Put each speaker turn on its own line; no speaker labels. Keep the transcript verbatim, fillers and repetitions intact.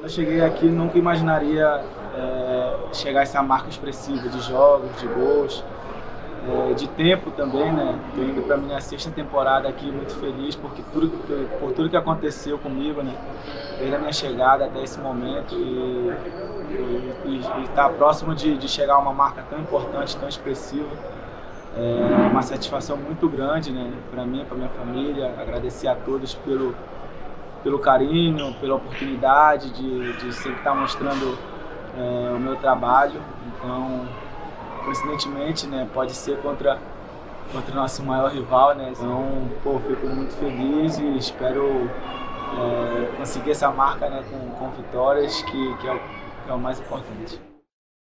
Quando eu cheguei aqui, nunca imaginaria é, chegar a essa marca expressiva de jogos, de gols, é, de tempo também, né? Estou indo para a minha sexta temporada aqui, muito feliz porque tudo, por tudo que aconteceu comigo, né? Desde a minha chegada até esse momento e estar tá próximo de, de chegar a uma marca tão importante, tão expressiva. É uma satisfação muito grande, né? Para mim, para minha família. Agradecer a todos pelo pelo carinho, pela oportunidade de, de sempre estar mostrando é, o meu trabalho. Então, coincidentemente, né, pode ser contra, contra o nosso maior rival, né? Então, pô, fico muito feliz e espero é, conseguir essa marca, né, com, com vitórias, que, que, é o, que é o mais importante.